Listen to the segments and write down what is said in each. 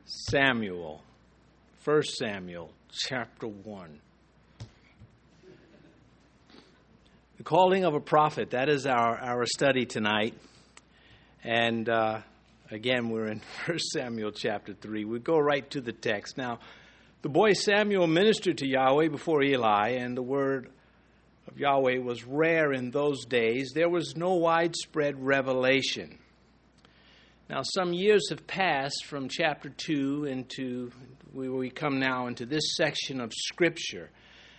Samuel, 1 Samuel, chapter 1. The calling of a prophet, that is our study tonight. And again, we're in 1 Samuel chapter 3. We go right to the text. Now, the boy Samuel ministered to Yahweh before Eli, and the word of Yahweh was rare in those days. There was no widespread revelation. Now, some years have passed from chapter 2 into, we come now into this section of Scripture.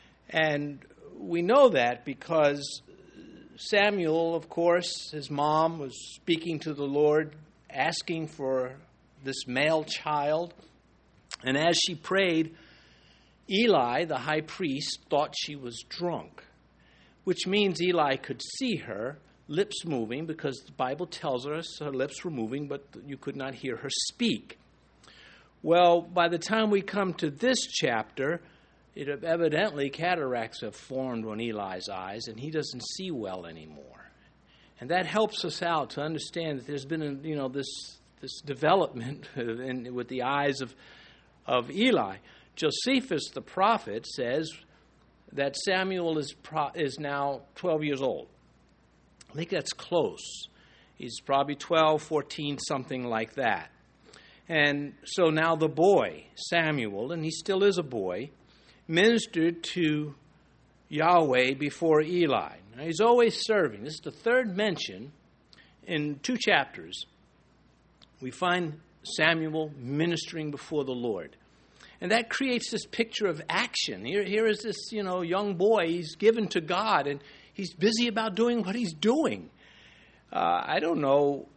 And we know that because Samuel, of course, his mom was speaking to the Lord, asking for this male child. And as she prayed, Eli, the high priest, thought she was drunk, which means Eli could see her lips moving, because the Bible tells us her lips were moving, but you could not hear her speak. Well, by the time we come to this chapter, evidently cataracts have formed on Eli's eyes, and he doesn't see well anymore. And that helps us out to understand that there's been, this development with the eyes of Eli. Josephus, the prophet, says that Samuel is now 12 years old. I think that's close. He's probably 12, 14, something like that. And so now the boy, Samuel, and he still is a boy, ministered to Yahweh before Eli. Now, he's always serving. This is the third mention in 2 chapters. We find Samuel ministering before the Lord. And that creates this picture of action. Here is this, young boy. He's given to God, and he's busy about doing what he's doing. I don't know,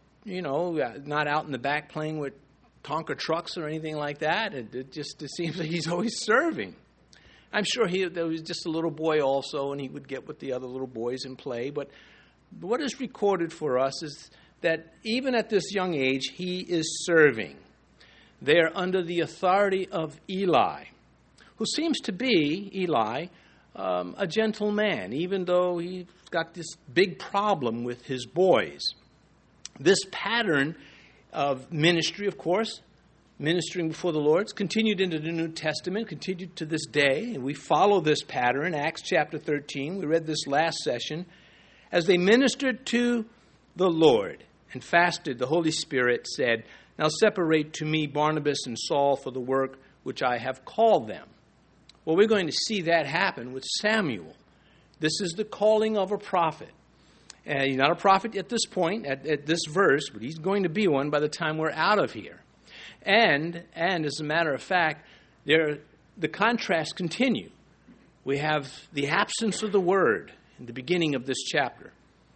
not out in the back playing with Tonka trucks or anything like that. It seems like he's always serving. I'm sure there was just a little boy also, and he would get with the other little boys and play. But what is recorded for us is that even at this young age, he is serving. They're under the authority of Eli, who seems to be, Eli, a gentle man, even though he's got this big problem with his boys. This pattern of ministry, of course, ministering before the Lord, continued into the New Testament, continued to this day, and we follow this pattern, Acts chapter 13. We read this last session. As they ministered to the Lord and fasted, the Holy Spirit said, "Now separate to me Barnabas and Saul for the work which I have called them." Well, we're going to see that happen with Samuel. This is the calling of a prophet. And he's not a prophet at this point, at this verse, but he's going to be one by the time we're out of here. And as a matter of fact, the contrasts continue. We have the absence of the word in the beginning of this chapter.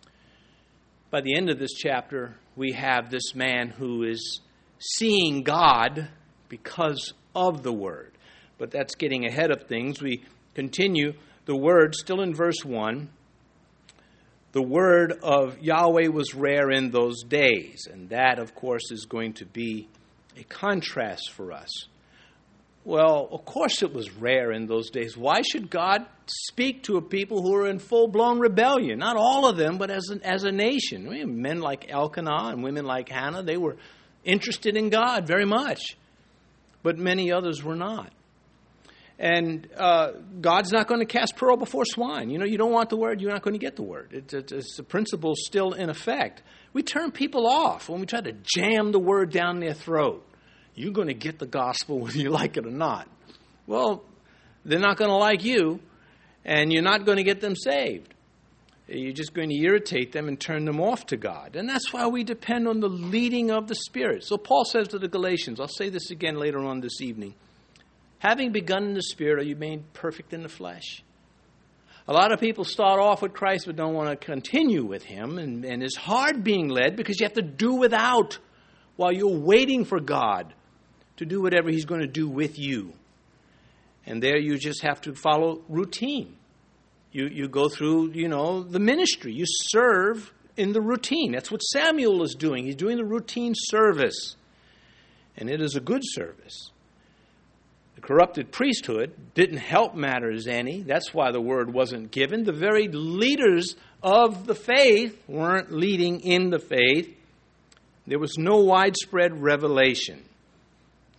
By the end of this chapter, we have this man who is seeing God because of the word. But that's getting ahead of things. We continue the word, still in verse 1. The word of Yahweh was rare in those days. And that, of course, is going to be a contrast for us. Well, of course it was rare in those days. Why should God speak to a people who are in full-blown rebellion? Not all of them, but as a nation. I mean, men like Elkanah and women like Hannah, they were interested in God very much. But many others were not. And God's not going to cast pearl before swine. You don't want the word, you're not going to get the word. It's a principle still in effect. We turn people off when we try to jam the word down their throat. You're going to get the gospel whether you like it or not. Well, they're not going to like you, and you're not going to get them saved. You're just going to irritate them and turn them off to God. And that's why we depend on the leading of the Spirit. So Paul says to the Galatians, I'll say this again later on this evening, having begun in the Spirit, are you made perfect in the flesh? A lot of people start off with Christ but don't want to continue with Him. And it's hard being led because you have to do without while you're waiting for God to do whatever He's going to do with you. And there you just have to follow routine. You go through, the ministry. You serve in the routine. That's what Samuel is doing. He's doing the routine service. And it is a good service. The corrupted priesthood didn't help matters any. That's why the word wasn't given. The very leaders of the faith weren't leading in the faith. There was no widespread revelation.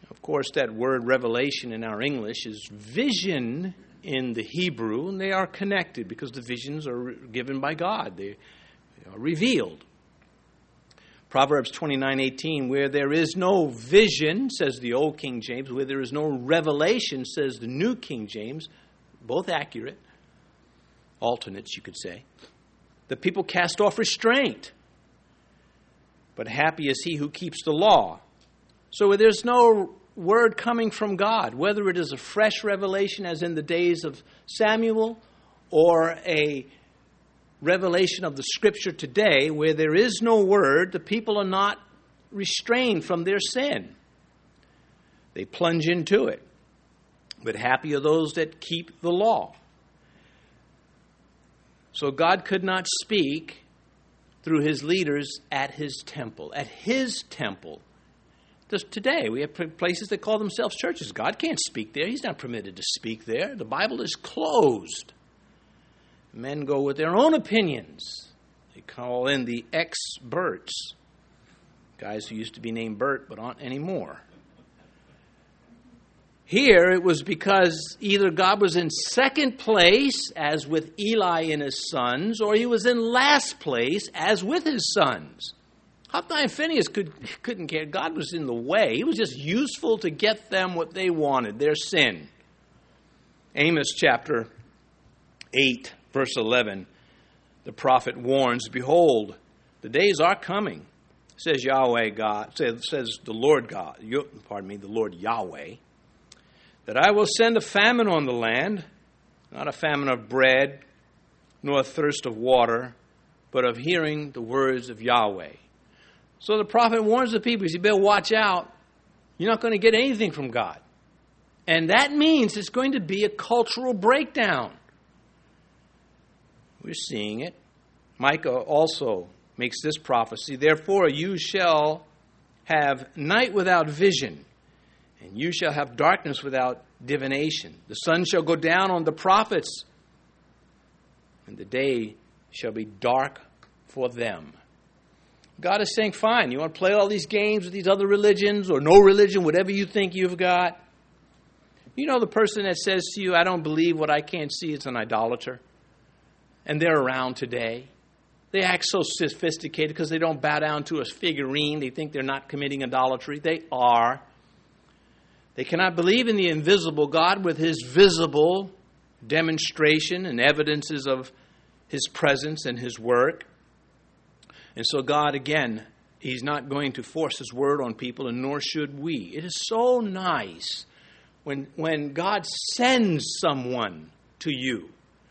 Of course, that word revelation in our English is vision in the Hebrew, and they are connected because the visions are given by God. They are revealed. Proverbs 29:18, where there is no vision, says the Old King James, where there is no revelation, says the New King James, both accurate, alternates you could say. The people cast off restraint, but happy is he who keeps the law. So where there's no word coming from God, whether it is a fresh revelation as in the days of Samuel, or a revelation of the Scripture today, where there is no word, the people are not restrained from their sin. They plunge into it. But happy are those that keep the law. So God could not speak through his leaders at his temple. At his temple. Just today, we have places that call themselves churches. God can't speak there. He's not permitted to speak there. The Bible is closed. Men go with their own opinions. They call in the ex-Berts. Guys who used to be named Bert but aren't anymore. Here it was because either God was in second place, as with Eli and his sons, or he was in last place, as with his sons. Hophni and Phinehas couldn't care. God was in the way. He was just useful to get them what they wanted, their sin. Amos chapter 8, verse 11, the prophet warns, behold, the days are coming, says Yahweh God, says the Lord God, the Lord Yahweh, that I will send a famine on the land, not a famine of bread, nor a thirst of water, but of hearing the words of Yahweh. So the prophet warns the people, he said, you better watch out. You're not going to get anything from God. And that means it's going to be a cultural breakdown. We're seeing it. Micah also makes this prophecy, therefore you shall have night without vision, and you shall have darkness without divination. The sun shall go down on the prophets, and the day shall be dark for them. God is saying, fine, you want to play all these games with these other religions, or no religion, whatever you think you've got. You know the person that says to you, I don't believe what I can't see, it's an idolater. And they're around today. They act so sophisticated because they don't bow down to a figurine. They think they're not committing idolatry. They are. They cannot believe in the invisible God with his visible demonstration and evidences of his presence and his work. And so God, again, he's not going to force his word on people, and nor should we. It is so nice when God sends someone to you.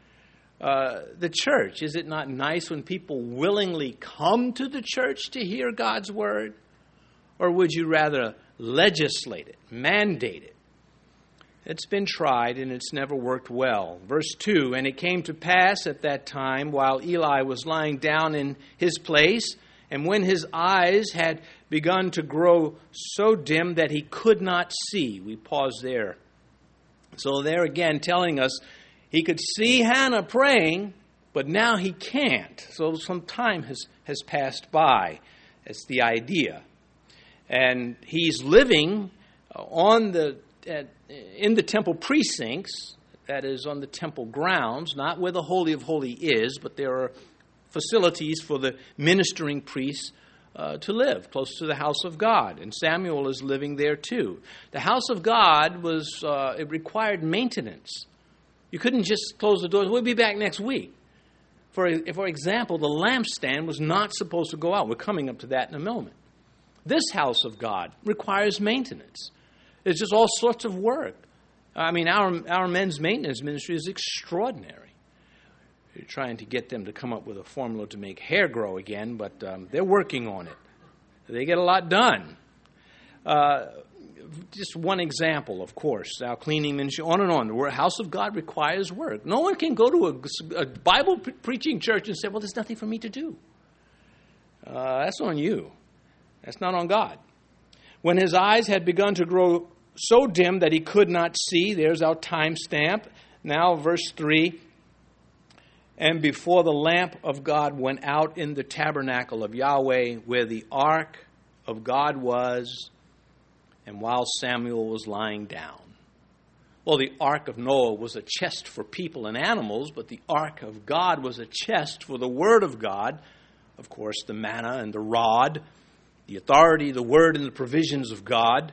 The church, is it not nice when people willingly come to the church to hear God's word? Or would you rather legislate it, mandate it? It's been tried and it's never worked well. Verse 2, and it came to pass at that time while Eli was lying down in his place, and when his eyes had begun to grow so dim that he could not see. We pause there. So there again telling us he could see Hannah praying, but now he can't. So some time has passed by. That's the idea. And he's living in the temple precincts, that is on the temple grounds, not where the Holy of Holies is, but there are facilities for the ministering priests to live, close to the house of God. And Samuel is living there too. The house of God it required maintenance. You couldn't just close the doors. We'll be back next week. For example, the lampstand was not supposed to go out. We're coming up to that in a moment. This house of God requires maintenance. It's just all sorts of work. I mean, our men's maintenance ministry is extraordinary. We're trying to get them to come up with a formula to make hair grow again, but they're working on it. They get a lot done. Just one example, of course, our cleaning ministry, on and on. The house of God requires work. No one can go to a Bible preaching church and say, well, there's nothing for me to do. That's on you. That's not on God. When his eyes had begun to grow so dim that he could not see, there's our time stamp. Now, verse 3, and before the lamp of God went out in the tabernacle of Yahweh, where the ark of God was, and while Samuel was lying down. Well, the Ark of Noah was a chest for people and animals, but the Ark of God was a chest for the Word of God. Of course, the manna and the rod, the authority, the Word, and the provisions of God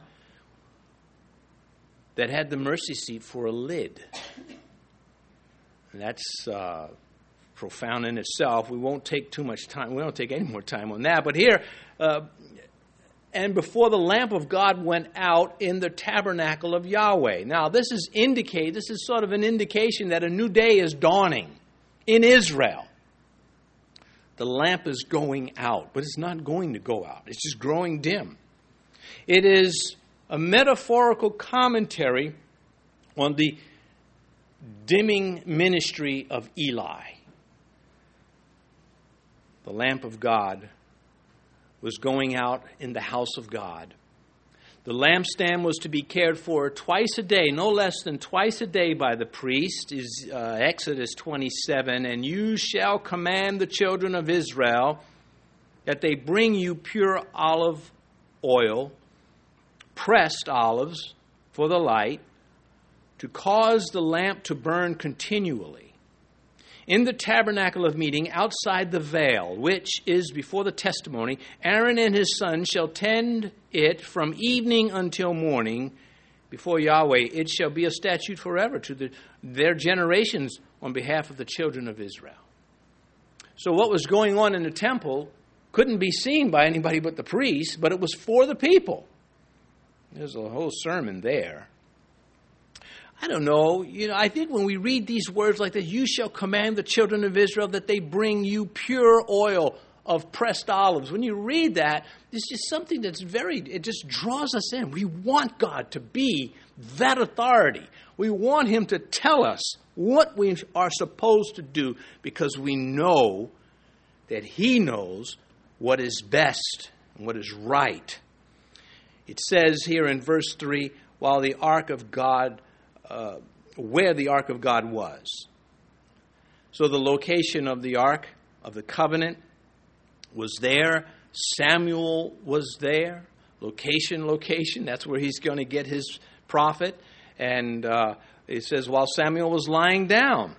that had the mercy seat for a lid. And that's profound in itself. We won't take too much time. We don't take any more time on that. But here, and before the lamp of God went out in the tabernacle of Yahweh. Now, this is sort of an indication that a new day is dawning in Israel. The lamp is going out, but it's not going to go out. It's just growing dim. It is a metaphorical commentary on the dimming ministry of Eli. The lamp of God was going out in the house of God. The lampstand was to be cared for twice a day, no less than twice a day by the priest, is Exodus 27. And you shall command the children of Israel that they bring you pure olive oil, pressed olives for the light, to cause the lamp to burn continually. In the tabernacle of meeting, outside the veil, which is before the testimony, Aaron and his sons shall tend it from evening until morning before Yahweh. It shall be a statute forever to their generations on behalf of the children of Israel. So what was going on in the temple couldn't be seen by anybody but the priests, but it was for the people. There's a whole sermon there. I don't know. I think when we read these words like that, you shall command the children of Israel that they bring you pure oil of pressed olives. When you read that, it's just something it just draws us in. We want God to be that authority. We want Him to tell us what we are supposed to do because we know that He knows what is best and what is right. It says here in verse 3, while the ark of God where the Ark of God was. So the location of the Ark of the Covenant was there. Samuel was there. Location. That's where he's going to get his prophet. And it says, while Samuel was lying down,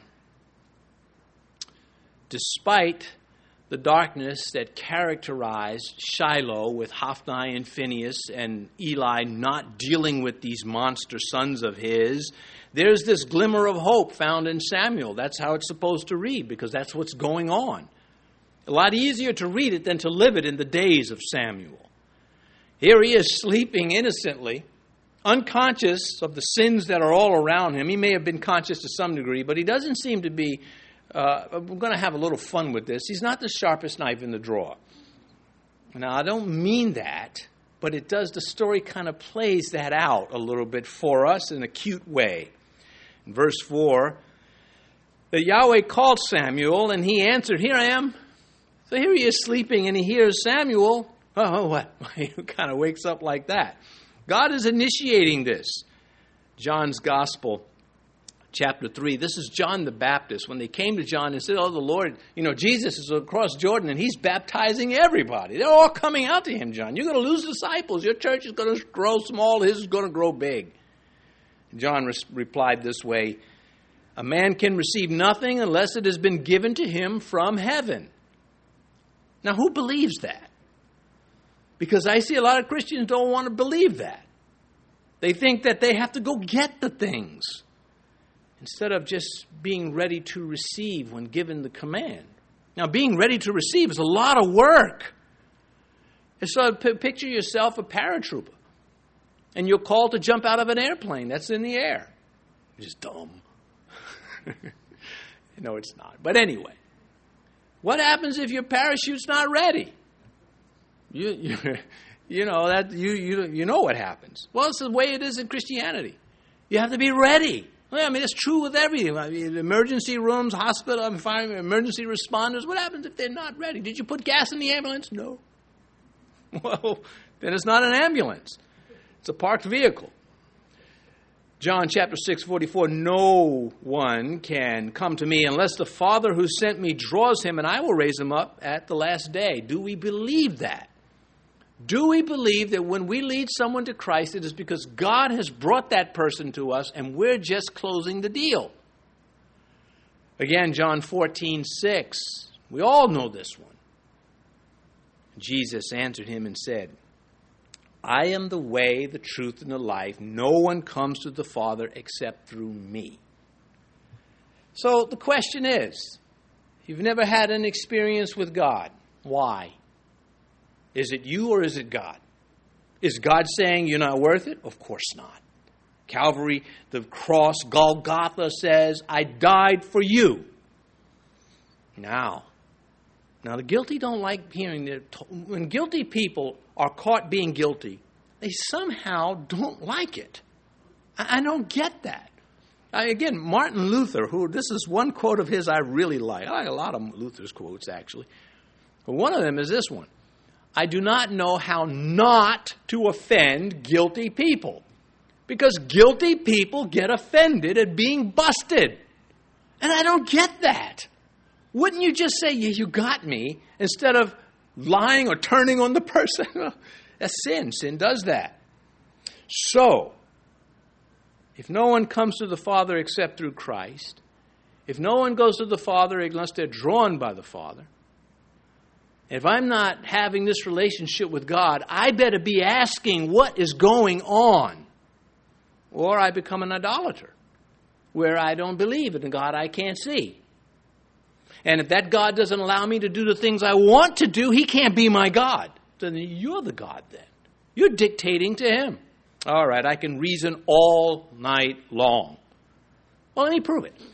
despite the darkness that characterized Shiloh with Hophni and Phinehas and Eli not dealing with these monster sons of his, there's this glimmer of hope found in Samuel. That's how it's supposed to read, because that's what's going on. A lot easier to read it than to live it in the days of Samuel. Here he is sleeping innocently, unconscious of the sins that are all around him. He may have been conscious to some degree, but he doesn't seem to be. We're going to have a little fun with this. He's not the sharpest knife in the drawer. Now, I don't mean that, but it does. The story kind of plays that out a little bit for us in a cute way. In verse 4, that Yahweh called Samuel, and he answered, here I am. So here he is sleeping, and he hears Samuel. Oh, what? He kind of wakes up like that. God is initiating this. John's Gospel, chapter 3. This is John the Baptist. When they came to John and said, oh, the Lord, Jesus is across Jordan and he's baptizing everybody. They're all coming out to him, John. You're going to lose disciples. Your church is going to grow small. His is going to grow big. John replied this way, a man can receive nothing unless it has been given to him from heaven. Now, who believes that? Because I see a lot of Christians don't want to believe that. They think that they have to go get the things, instead of just being ready to receive when given the command. Now, being ready to receive is a lot of work. And so picture yourself a paratrooper, and you're called to jump out of an airplane that's in the air. You're just dumb. No, it's not. But anyway, what happens if your parachute's not ready? You know what happens. Well, it's the way it is in Christianity. You have to be ready. I mean, it's true with everything. I mean, emergency rooms, hospital, fire, emergency responders. What happens if they're not ready? Did you put gas in the ambulance? No. Well, then it's not an ambulance. It's a parked vehicle. John chapter 6:44, no one can come to me unless the Father who sent me draws him, and I will raise him up at the last day. Do we believe that? Do we believe that when we lead someone to Christ, it is because God has brought that person to us and we're just closing the deal? Again, John 14:6. We all know this one. Jesus answered him and said, I am the way, the truth, and the life. No one comes to the Father except through me. So the question is, you've never had an experience with God. Why? Is it you or is it God? Is God saying you're not worth it? Of course not. Calvary, the cross, Golgotha says, I died for you. Now the guilty don't like hearing when guilty people are caught being guilty, they somehow don't like it. I don't get that. Again, Martin Luther, this is one quote of his I really like. I like a lot of Luther's quotes, actually. But one of them is this one. I do not know how not to offend guilty people. Because guilty people get offended at being busted. And I don't get that. Wouldn't you just say, yeah, you got me, instead of lying or turning on the person? That's sin. Sin does that. So, if no one comes to the Father except through Christ, if no one goes to the Father unless they're drawn by the Father, if I'm not having this relationship with God, I better be asking what is going on. Or I become an idolater, where I don't believe in a God I can't see. And if that God doesn't allow me to do the things I want to do, he can't be my God. Then you're the God then. You're dictating to him. All right, I can reason all night long. Well, let me prove it.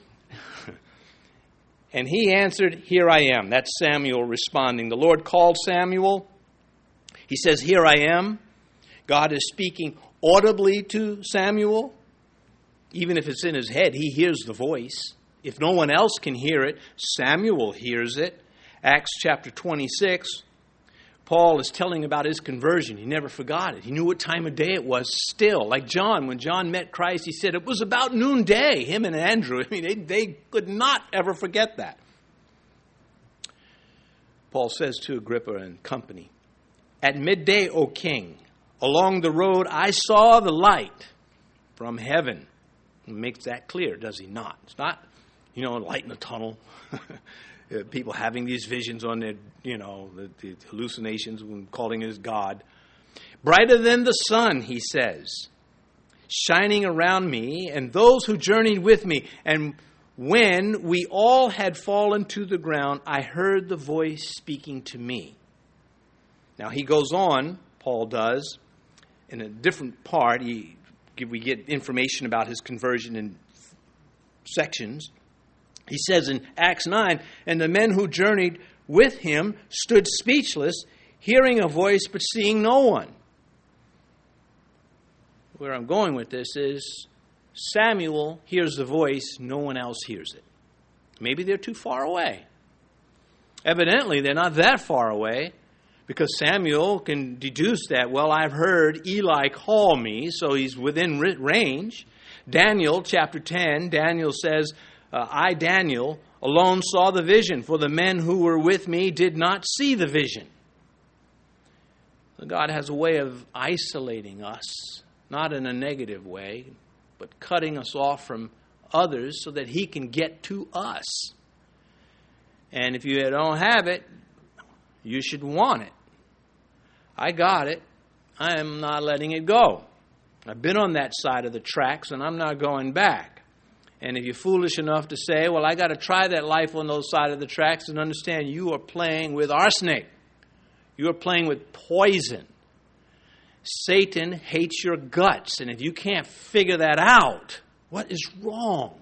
And he answered, here I am. That's Samuel responding. The Lord called Samuel. He says, here I am. God is speaking audibly to Samuel. Even if it's in his head, he hears the voice. If no one else can hear it, Samuel hears it. Acts chapter 26, Paul is telling about his conversion. He never forgot it. He knew what time of day it was still. Like John, when John met Christ, he said it was about noonday, him and Andrew. I mean, they could not ever forget that. Paul says to Agrippa and company, at midday, O king, along the road I saw the light from heaven. He makes that clear, does he not? It's not, light in a tunnel. People having these visions on their, the hallucinations when calling it God. Brighter than the sun, he says, shining around me and those who journeyed with me. And when we all had fallen to the ground, I heard the voice speaking to me. Now he goes on, Paul does, in a different part. We get information about his conversion in sections. He says in Acts 9, and the men who journeyed with him stood speechless, hearing a voice but seeing no one. Where I'm going with this is Samuel hears the voice, no one else hears it. Maybe they're too far away. Evidently, they're not that far away, because Samuel can deduce that, well, I've heard Eli call me, so he's within range. Daniel chapter 10, Daniel says, I, Daniel, alone saw the vision, for the men who were with me did not see the vision. God has a way of isolating us, not in a negative way, but cutting us off from others so that he can get to us. And if you don't have it, you should want it. I got it. I am not letting it go. I've been on that side of the tracks, and I'm not going back. And if you're foolish enough to say, well, I got to try that life on those side of the tracks, and understand you are playing with arsenic. You are playing with poison. Satan hates your guts. And if you can't figure that out, what is wrong?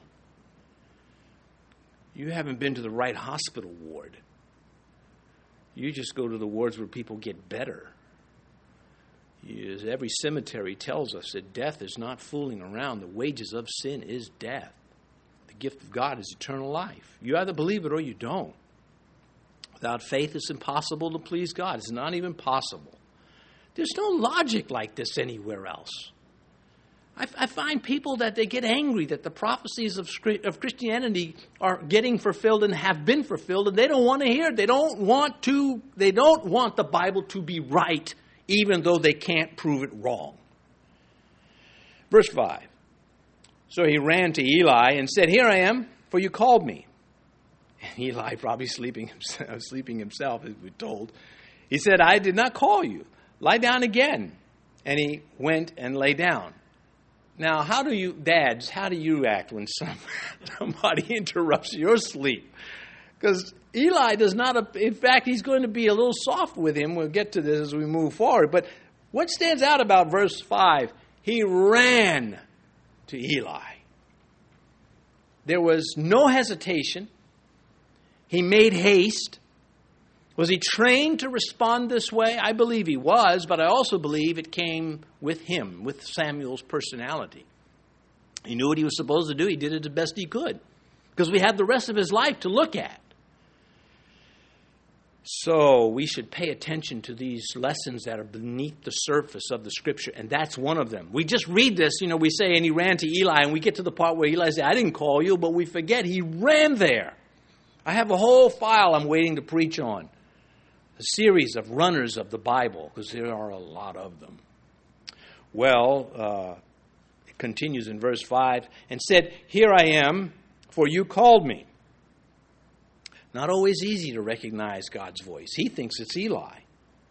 You haven't been to the right hospital ward. You just go to the wards where people get better. As every cemetery tells us that death is not fooling around. The wages of sin is death. The gift of God is eternal life. You either believe it or you don't. Without faith, it's impossible to please God. It's not even possible. There's no logic like this anywhere else. I find people that they get angry that the prophecies of Christianity are getting fulfilled and have been fulfilled, and they don't want to hear it. They don't want the Bible to be right even though they can't prove it wrong. Verse 5. So he ran to Eli and said, "Here I am, for you called me." And Eli, probably sleeping himself, as we're told, he said, "I did not call you. Lie down again." And he went and lay down. Now, dads, how do you act when somebody interrupts your sleep? Because Eli does not, in fact, he's going to be a little soft with him. We'll get to this as we move forward. But what stands out about verse 5, he ran to Eli. There was no hesitation. He made haste. Was he trained to respond this way? I believe he was, but I also believe it came with him, with Samuel's personality. He knew what he was supposed to do. He did it the best he could, because we had the rest of his life to look at. So we should pay attention to these lessons that are beneath the surface of the Scripture, and that's one of them. We just read this, we say, and he ran to Eli, and we get to the part where Eli said, "I didn't call you," but we forget he ran there. I have a whole file I'm waiting to preach on, a series of runners of the Bible, because there are a lot of them. Well, it continues in verse 5, and said, "Here I am, for you called me." Not always easy to recognize God's voice. He thinks it's Eli.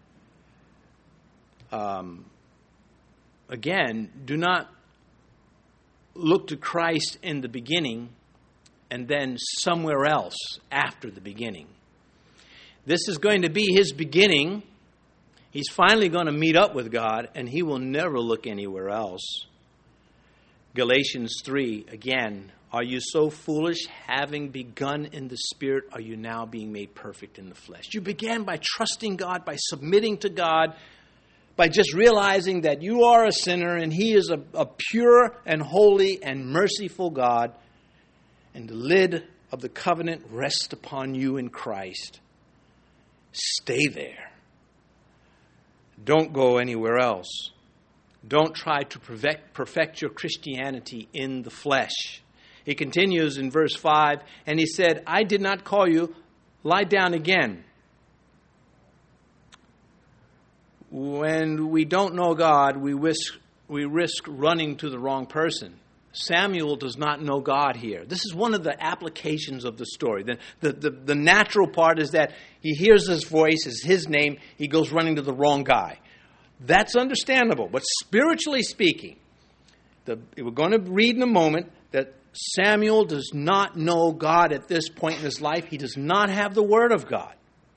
Again, do not look to Christ in the beginning and then somewhere else after the beginning. This is going to be his beginning. He's finally going to meet up with God, and he will never look anywhere else. Galatians 3, again, "Are you so foolish? Having begun in the Spirit, are you now being made perfect in the flesh?" You began by trusting God, by submitting to God, by just realizing that you are a sinner and he is a pure and holy and merciful God, and the lid of the covenant rests upon you in Christ. Stay there. Don't go anywhere else. Don't try to perfect your Christianity in the flesh. He continues in verse 5, and he said, "I did not call you. Lie down again." When we don't know God, we risk running to the wrong person. Samuel does not know God here. This is one of the applications of the story. The natural part is that he hears his voice, is his name, he goes running to the wrong guy. That's understandable. But spiritually speaking, we're going to read in a moment that Samuel does not know God at this point in his life. He does not have the Word of God.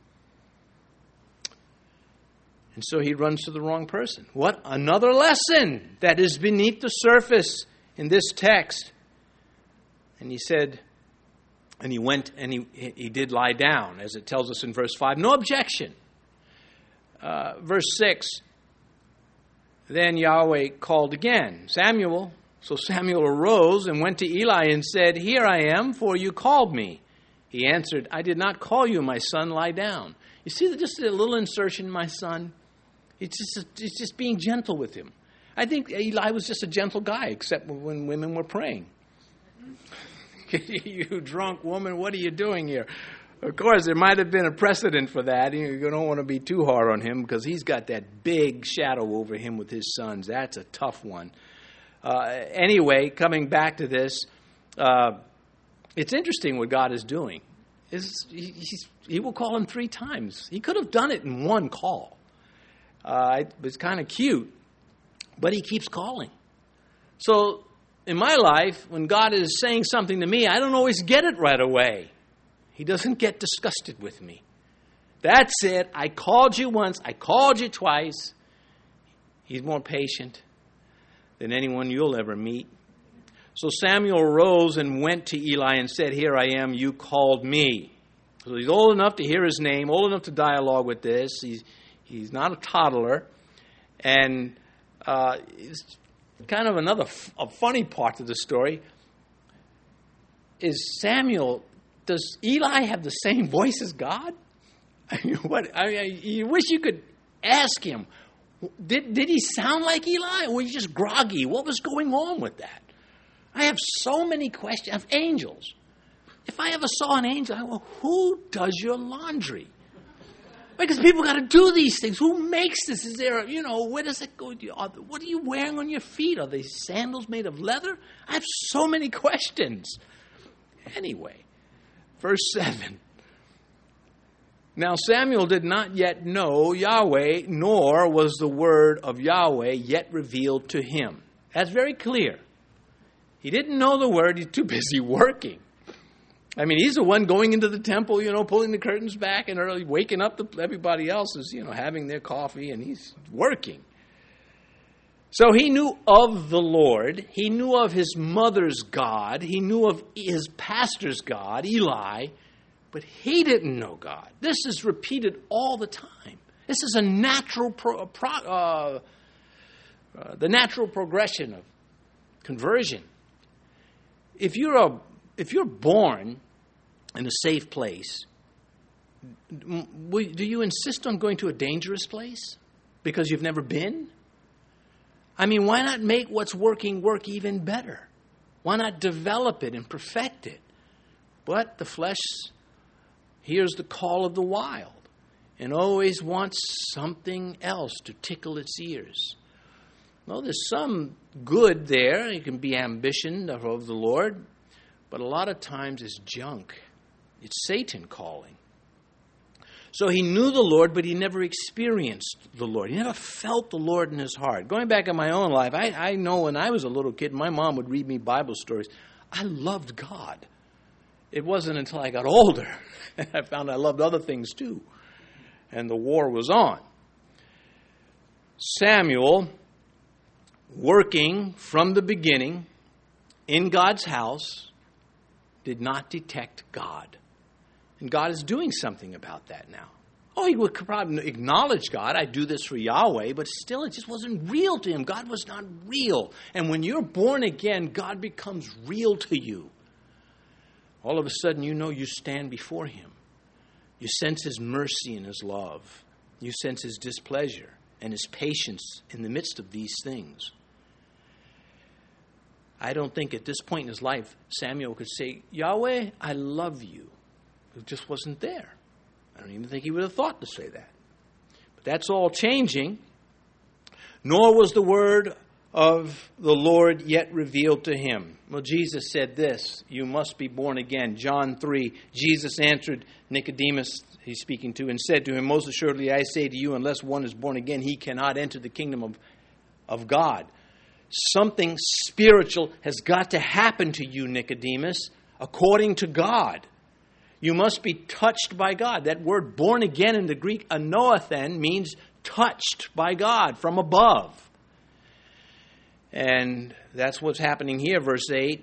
And so he runs to the wrong person. What another lesson that is beneath the surface in this text. And he said, and he went and he did lie down, as it tells us in verse 5. No objection. Verse 6, then Yahweh called again, "Samuel." So Samuel arose and went to Eli and said, "Here I am, for you called me." He answered, "I did not call you, my son, lie down." You see just a little insertion, "my son." It's just being gentle with him. I think Eli was just a gentle guy, except when women were praying. "You drunk woman, what are you doing here?" Of course, there might have been a precedent for that. You don't want to be too hard on him, because he's got that big shadow over him with his sons. That's a tough one. Anyway, coming back to this, it's interesting what God is doing. He will call him 3 times. He could have done it in one call. It's kind of cute, but he keeps calling. So in my life, when God is saying something to me, I don't always get it right away. He doesn't get disgusted with me. That's it. I called you once. I called you twice. He's more patient than anyone you'll ever meet. So Samuel arose and went to Eli and said, "Here I am, you called me." So he's old enough to hear his name, old enough to dialogue with this. He's not a toddler. And it's kind of a funny part of the story is does Eli have the same voice as God? You wish you could ask him, did he sound like Eli, or was he just groggy? What was going on with that? I have so many questions of angels. If I ever saw an angel, I go, "Who does your laundry?" Because people got to do these things. Who makes this? Is there, where does it go? What are you wearing on your feet? Are they sandals made of leather? I have so many questions. Anyway, verse 7. Now Samuel did not yet know Yahweh, nor was the word of Yahweh yet revealed to him. That's very clear. He didn't know the word. He's too busy working. I mean, he's the one going into the temple, pulling the curtains back and early, waking up everybody else is, having their coffee, and he's working. So he knew of the Lord. He knew of his mother's God. He knew of his pastor's God, Eli, but he didn't know God. This is repeated all the time. This is a natural, the natural progression of conversion. If you're born in a safe place, do you insist on going to a dangerous place because you've never been? I mean, why not make what's working work even better? Why not develop it and perfect it? But the flesh hears the call of the wild and always wants something else to tickle its ears. Well, there's some good there. It can be ambition of the Lord. But a lot of times it's junk. It's Satan calling. So he knew the Lord, but he never experienced the Lord. He never felt the Lord in his heart. Going back in my own life, I know when I was a little kid, my mom would read me Bible stories. I loved God. It wasn't until I got older I found I loved other things too. And the war was on. Samuel, working from the beginning in God's house, did not detect God. And God is doing something about that now. Oh, he would probably acknowledge God. I do this for Yahweh, but still it just wasn't real to him. God was not real. And when you're born again, God becomes real to you. All of a sudden, you stand before him. You sense his mercy and his love. You sense his displeasure and his patience in the midst of these things. I don't think at this point in his life, Samuel could say, Yahweh, I love you. It just wasn't there. I don't even think he would have thought to say that. But that's all changing. Nor was the word of the Lord yet revealed to him. Well, Jesus said this, you must be born again. John 3, Jesus answered Nicodemus, he's speaking to, and said to him, most assuredly I say to you, unless one is born again, he cannot enter the kingdom of God. Something spiritual has got to happen to you, Nicodemus, according to God. You must be touched by God. That word born again in the Greek, anoathen, means touched by God from above. And that's what's happening here, verse 8.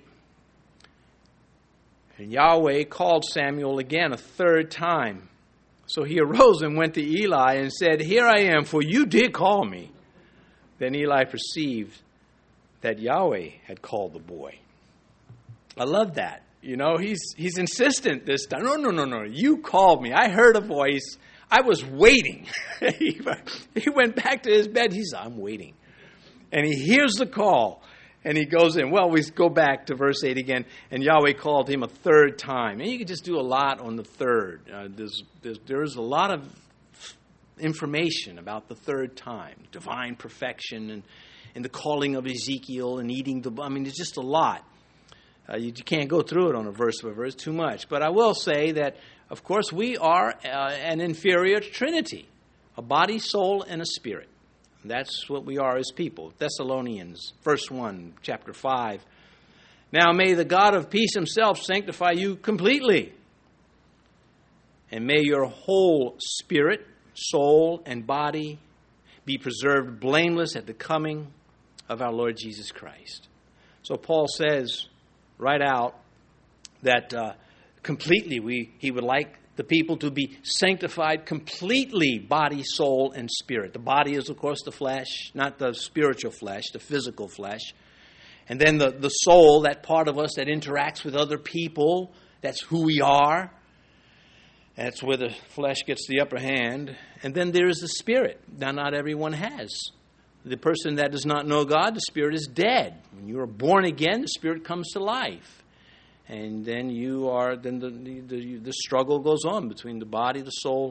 And Yahweh called Samuel again a third time. So he arose and went to Eli and said, here I am, for you did call me. Then Eli perceived that Yahweh had called the boy. I love that. He's insistent this time. No. You called me. I heard a voice. I was waiting. He went back to his bed. He said, I'm waiting. And he hears the call. And he goes in. Well, we go back to verse 8 again. And Yahweh called him a third time. And you can just do a lot on the third. There's a lot of information about the third time. Divine perfection and the calling of Ezekiel and eating there's just a lot. You can't go through it on a verse by verse, too much. But I will say that, of course, we are an inferior trinity, a body, soul, and a spirit. That's what we are as people. Thessalonians, verse 1, chapter 5. Now may the God of peace himself sanctify you completely, and may your whole spirit, soul, and body be preserved blameless at the coming of our Lord Jesus Christ. So Paul says right out that completely he would like the people to be sanctified completely, body, soul, and spirit. The body is, of course, the flesh, not the spiritual flesh, the physical flesh. And then the soul, that part of us that interacts with other people, that's who we are. That's where the flesh gets the upper hand. And then there is the spirit. Now, not everyone has. The person that does not know God, the spirit is dead. When you are born again, the spirit comes to life. And then the struggle goes on between the body, the soul,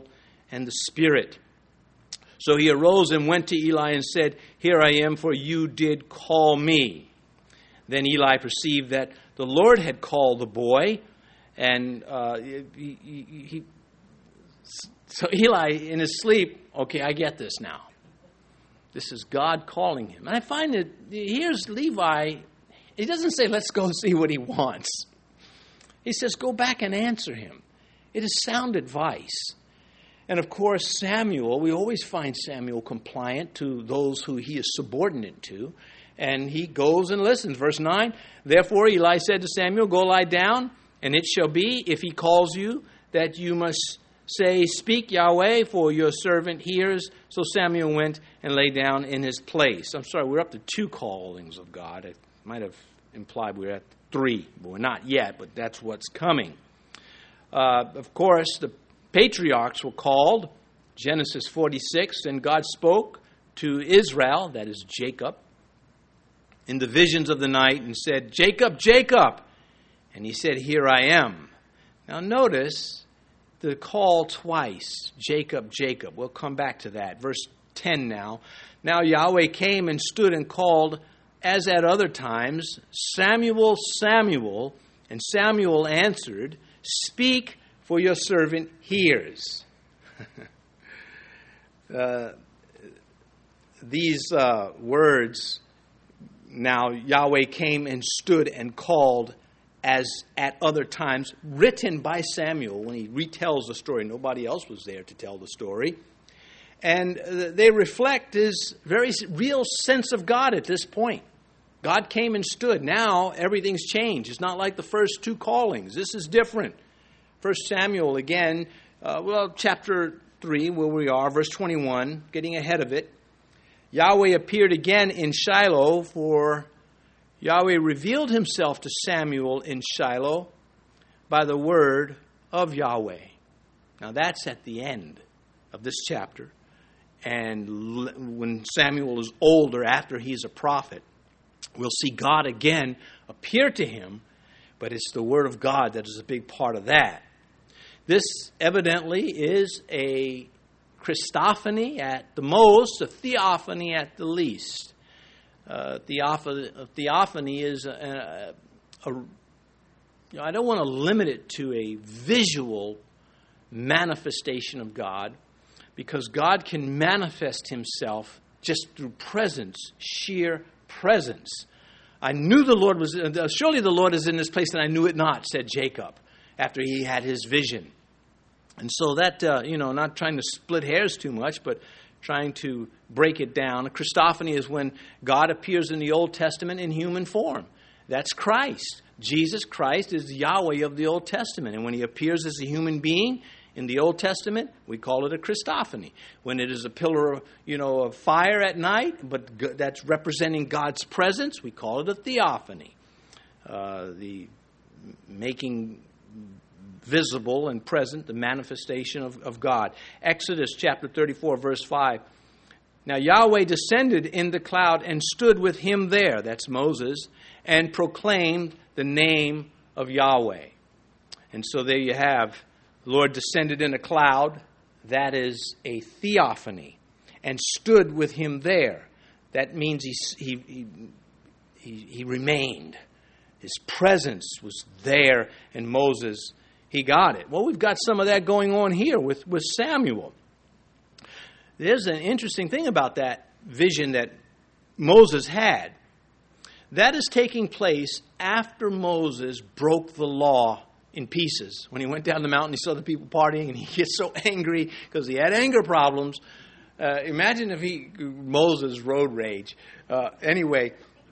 and the Spirit. So he arose and went to Eli and said, Here I am, for you did call me. Then Eli perceived that the Lord had called the boy, and so Eli, in his sleep, okay, I get this now. This is God calling him. And I find that here's Levi. He doesn't say, let's go see what he wants. He says, go back and answer him. It is sound advice. And of course, Samuel, we always find Samuel compliant to those who he is subordinate to. And he goes and listens. Verse 9, Therefore Eli said to Samuel, Go lie down, and it shall be, if he calls you, that you must say, Speak, Yahweh, for your servant hears. So Samuel went and lay down in his place. I'm sorry, we're up to 2 callings of God. I might have implied we're at 3, but we're not yet, but that's what's coming. Of course, the patriarchs were called, Genesis 46, and God spoke to Israel, that is Jacob, in the visions of the night and said, Jacob, Jacob. And he said, Here I am. Now notice the call twice, Jacob, Jacob. We'll come back to that. Verse 10 now. Now Yahweh came and stood and called, as at other times, Samuel, Samuel. And Samuel answered, Speak, for your servant hears. These words, now Yahweh came and stood and called, as at other times, written by Samuel when he retells the story. Nobody else was there to tell the story. And they reflect his very real sense of God at this point. God came and stood. Now everything's changed. It's not like the first 2 callings. This is different. 1 Samuel again, chapter 3, where we are, verse 21, getting ahead of it. Yahweh appeared again in Shiloh, for Yahweh revealed himself to Samuel in Shiloh by the word of Yahweh. Now that's at the end of this chapter. And when Samuel is older, after he's a prophet, we'll see God again appear to him, but it's the word of God that is a big part of that. This evidently is a Christophany at the most, a theophany at the least. Theophany is I don't want to limit it to a visual manifestation of God, because God can manifest himself just through presence, sheer presence. I knew the Lord was, surely the Lord is in this place, and I knew it not, said Jacob, after he had his vision. And so that, not trying to split hairs too much, but trying to break it down. A Christophany is when God appears in the Old Testament in human form. That's Christ. Jesus Christ is Yahweh of the Old Testament. And when he appears as a human being in the Old Testament, we call it a Christophany. When it is a pillar of, of fire at night, but that's representing God's presence, we call it a theophany. The making visible and present the manifestation of God. Exodus chapter 34, verse 5. Now Yahweh descended in the cloud and stood with him there, that's Moses, and proclaimed the name of Yahweh. And so there you have, the Lord descended in a cloud, that is a theophany, and stood with him there. That means he remained. His presence was there, and Moses, he got it. Well, we've got some of that going on here with Samuel. There's an interesting thing about that vision that Moses had. That is taking place after Moses broke the law in pieces. When he went down the mountain, he saw the people partying, and he gets so angry because he had anger problems. Imagine if Moses road rage. Anyway,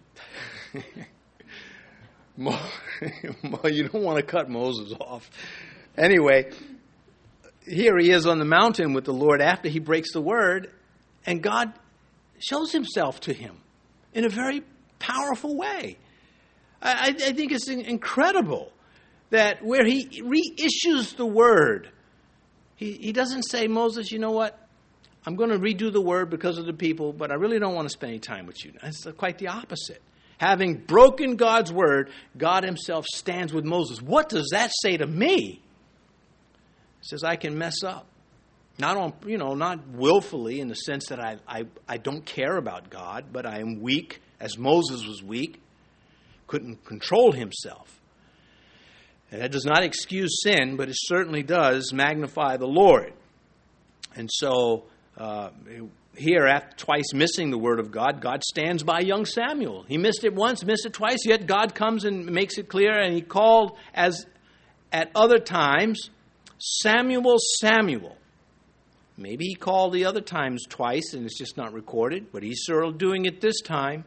you don't want to cut Moses off. Anyway, here he is on the mountain with the Lord after he breaks the word, and God shows himself to him in a very powerful way. I think it's incredible that where he reissues the word, he doesn't say, Moses, you know what? I'm going to redo the word because of the people, but I really don't want to spend any time with you. It's quite the opposite. Having broken God's word, God himself stands with Moses. What does that say to me? It says, I can mess up. Not willfully in the sense that I don't care about God, but I am weak, as Moses was weak, couldn't control himself. And that does not excuse sin, but it certainly does magnify the Lord. And so here, after twice missing the word of God, God stands by young Samuel. He missed it once, missed it twice, yet God comes and makes it clear, and he called, as at other times, Samuel, Samuel. Maybe he called the other times twice, and it's just not recorded, but he's sort of doing it this time.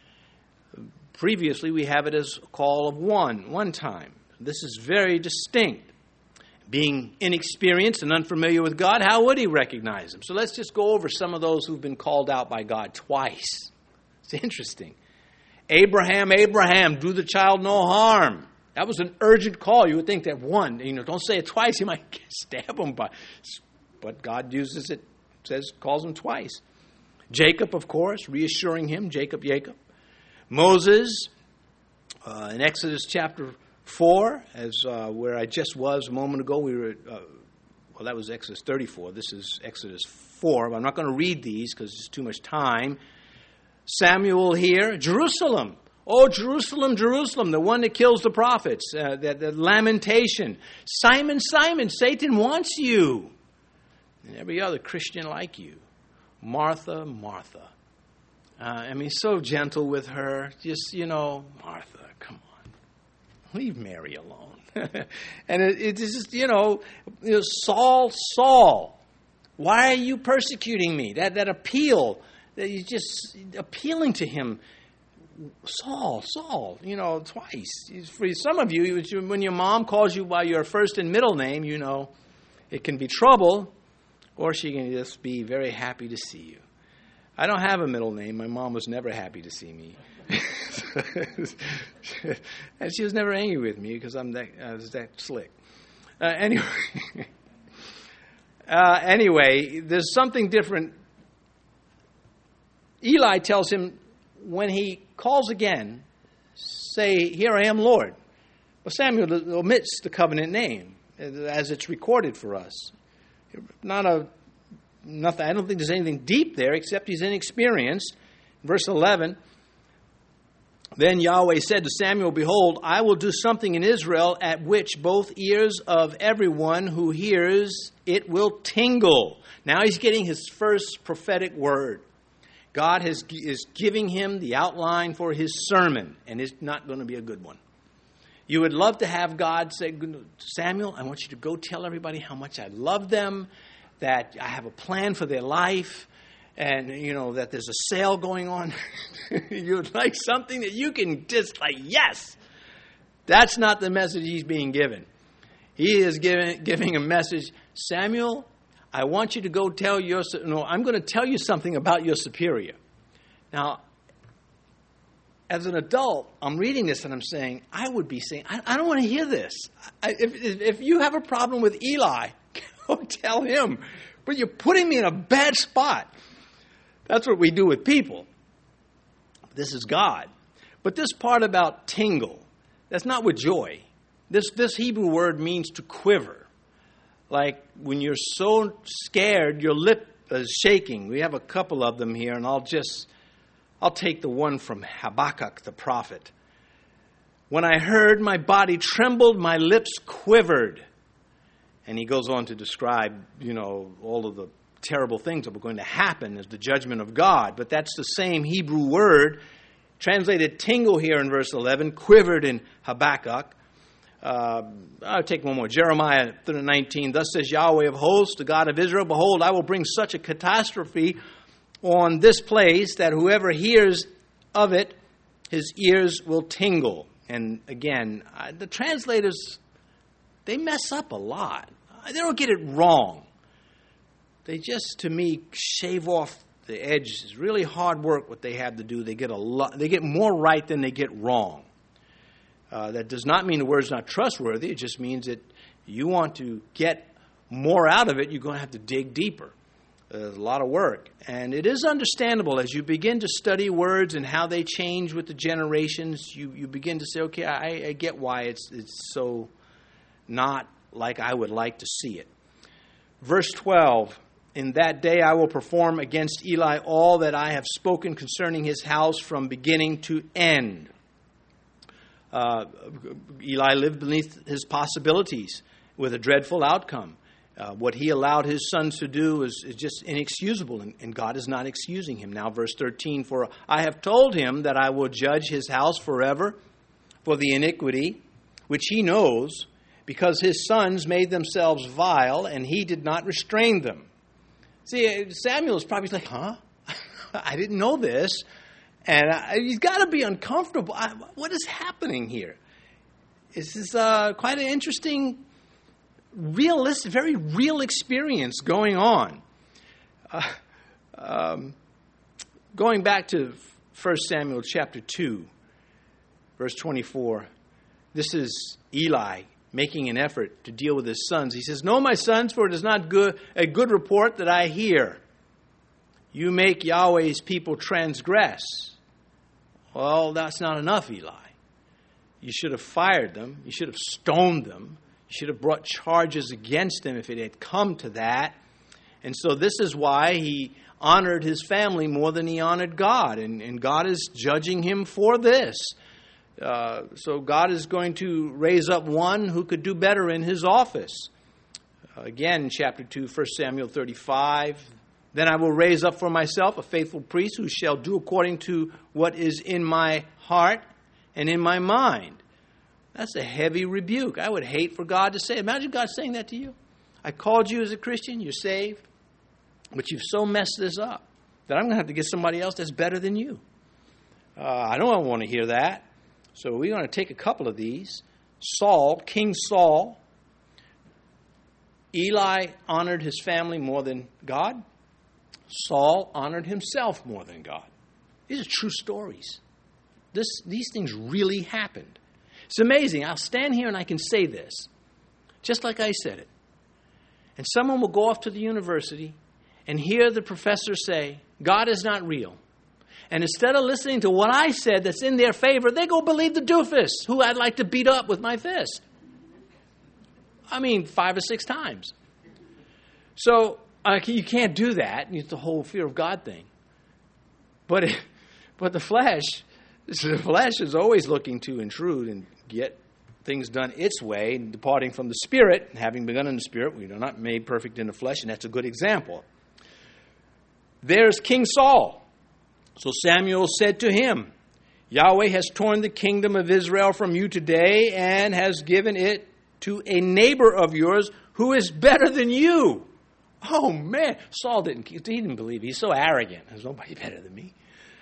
Previously, we have it as a call of one time. This is very distinct. Being inexperienced and unfamiliar with God, how would he recognize him? So let's just go over some of those who've been called out by God twice. It's interesting. Abraham, Abraham, do the child no harm. That was an urgent call. You would think that one, don't say it twice, you might stab him. But God uses it, calls him twice. Jacob, of course, reassuring him, Jacob. Moses, in Exodus chapter 4, as where I just was a moment ago, we were, that was Exodus 34. This is Exodus 4. But I'm not going to read these because it's too much time. Samuel here, Jerusalem. Oh, Jerusalem, Jerusalem, the one that kills the prophets, the lamentation. Simon, Simon, Satan wants you. And every other Christian like you. Martha, Martha. So gentle with her. Just, Martha, come on. Leave Mary alone. And it's just, Saul, Saul, why are you persecuting me? That appeal, that you just appealing to him. Saul, twice. For some of you, when your mom calls you by your first and middle name, it can be trouble, or she can just be very happy to see you. I don't have a middle name. My mom was never happy to see me. And she was never angry with me because I was that slick. Anyway, there's something different. Eli tells him when he calls again, say, "Here I am, Lord." Well, Samuel omits the covenant name as it's recorded for us. Nothing. I don't think there's anything deep there except he's inexperienced. Verse 11, then Yahweh said to Samuel, "Behold, I will do something in Israel at which both ears of everyone who hears it will tingle." Now he's getting his first prophetic word. God is giving him the outline for his sermon, and it's not going to be a good one. You would love to have God say, "Samuel, I want you to go tell everybody how much I love them, that I have a plan for their life, and, that there's a sale going on." You would like something that you can just yes. That's not the message he's being given. He is giving a message, "Samuel, I want you to go tell I'm going to tell you something about your superior." Now, as an adult, I'm reading this and I'm saying, I would be saying, I don't want to hear this. If you have a problem with Eli, go tell him. But you're putting me in a bad spot. That's what we do with people. This is God. But this part about tingle, that's not with joy. This Hebrew word means to quiver. Like when you're so scared, your lip is shaking. We have a couple of them here, and I'll take the one from Habakkuk the prophet. "When I heard, my body trembled, my lips quivered." And he goes on to describe, all of the terrible things that were going to happen as the judgment of God. But that's the same Hebrew word, translated tingle here in verse 11, quivered in Habakkuk. I'll take one more. Jeremiah 19, "Thus says Yahweh of hosts, the God of Israel, behold, I will bring such a catastrophe on this place that whoever hears of it, his ears will tingle." And again, the translators, they mess up a lot. They don't get it wrong. They just, to me, shave off the edge. It's really hard work what they have to do. They get more right than they get wrong. That does not mean the word's not trustworthy. It just means that you want to get more out of it, you're going to have to dig deeper. There's a lot of work. And it is understandable as you begin to study words and how they change with the generations, you begin to say, okay, I get why it's so not like I would like to see it. Verse 12, in that day I will perform against Eli all that I have spoken concerning his house from beginning to end. Eli lived beneath his possibilities with a dreadful outcome. What he allowed his sons to do is just inexcusable, and God is not excusing him. Now, verse 13, for I have told him that I will judge his house forever for the iniquity which he knows, because his sons made themselves vile, and he did not restrain them. See, Samuel's probably like, huh? I didn't know this. And he's got to be uncomfortable. What is happening here? This is quite an interesting, realistic, very real experience going on. Going back to 1 Samuel chapter 2, verse 24, this is Eli making an effort to deal with his sons. He says, "No, my sons, for it is not a good report that I hear. You make Yahweh's people transgress." Well, that's not enough, Eli. You should have fired them. You should have stoned them. You should have brought charges against them if it had come to that. And so this is why he honored his family more than he honored God. And God is judging him for this. So God is going to raise up one who could do better in his office. Again, chapter 2, 1 Samuel 35. Then I will raise up for myself a faithful priest who shall do according to what is in my heart and in my mind. That's a heavy rebuke. I would hate for God to say. Imagine God saying that to you. I called you as a Christian. You're saved. But you've so messed this up that I'm going to have to get somebody else that's better than you. I don't want to hear that. So we're going to take a couple of these. Saul, King Saul. Eli honored his family more than God. Saul honored himself more than God. These are true stories. These things really happened. It's amazing. I'll stand here and I can say this, just like I said it. And someone will go off to the university and hear the professor say, God is not real. And instead of listening to what I said that's in their favor, they go believe the doofus who I'd like to beat up with my fist. 5 or 6 times. So you can't do that. It's the whole fear of God thing. But the flesh is always looking to intrude and get things done its way, departing from the Spirit. Having begun in the Spirit, we are not made perfect in the flesh, and that's a good example. There's King Saul. So Samuel said to him, Yahweh has torn the kingdom of Israel from you today and has given it to a neighbor of yours who is better than you. Oh, man. Saul didn't believe. He's so arrogant. There's nobody better than me.